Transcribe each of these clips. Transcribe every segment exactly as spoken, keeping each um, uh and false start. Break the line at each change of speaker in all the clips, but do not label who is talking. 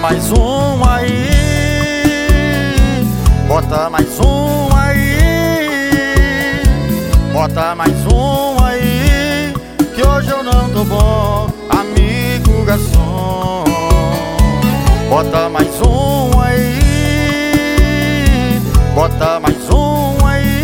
mais um aí, bota mais um aí, bota mais um aí, que hoje eu não tô bom, amigo garçom. Bota mais um aí, bota mais um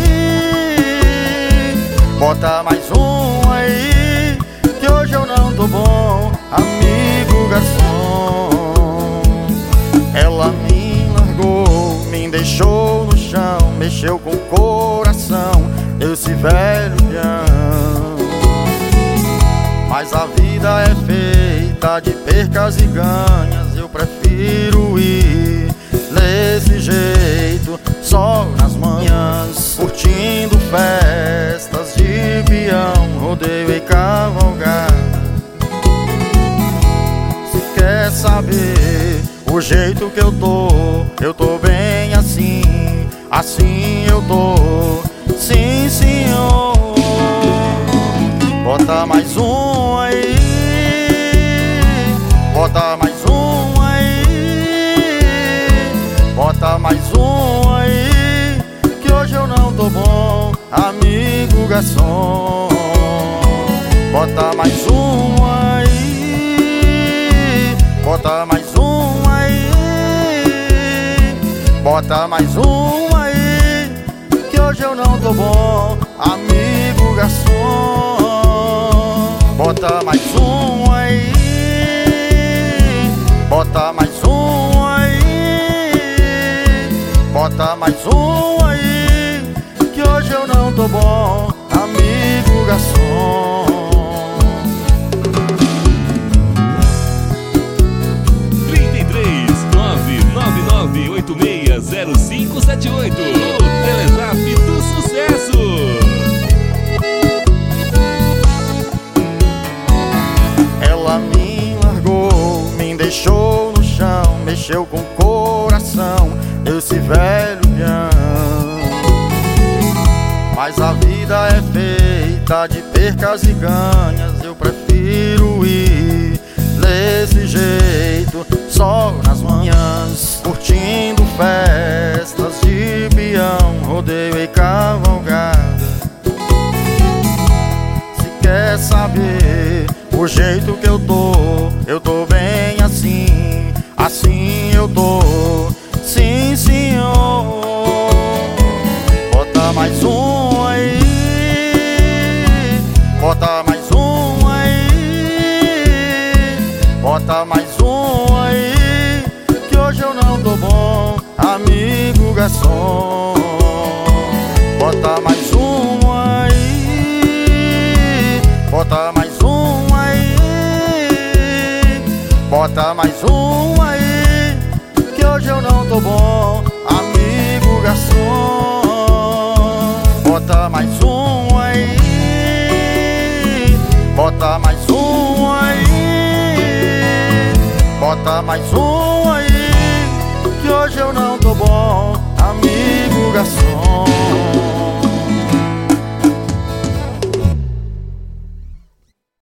aí, bota mais um aí, que hoje eu não tô bom, amigo garçom. Ela me largou, me deixou no chão, mexeu com o coração, esse velho peão. Mas a vida é feita de percas e ganhas, eu prefiro ir desse jeito, só nas manhãs, curtindo festas de peão, rodeio e cavalgada. Se quer saber o jeito que eu tô, eu tô bem assim, assim eu tô, sim senhor. Bota mais um aí, bota mais um aí, bota mais um aí, que hoje eu não tô bom, amigo garçom. Bota mais um aí, bota mais um aí, bota mais um aí, que hoje eu não tô bom, amigo garçom. Bota mais um aí, bota mais um aí, bota mais um aí, que hoje eu não tô bom, amigo garçom.
trinta e três, nove nove nove oito seis zero cinco sete oito, o Telezap do Sucesso.
Ela me largou, me deixou no chão, mexeu com o coração, esse velho peão. Mas a vida é feita de percas e ganhas, eu prefiro ir desse jeito, só nas manhãs, curtindo festas de peão, rodeio e cavalgada. Se quer saber o jeito que eu tô, eu tô bem assim, assim eu tô, sim senhor. Bota mais um aí, bota mais um aí, bota mais um aí, que hoje eu não tô bom, amigo garçom. Bota mais um aí, bota mais um aí, bota mais um aí, que hoje eu não tô bom, amigo garçom. Bota mais um aí, bota mais um aí, bota mais um aí, que hoje eu não tô bom, amigo garçom.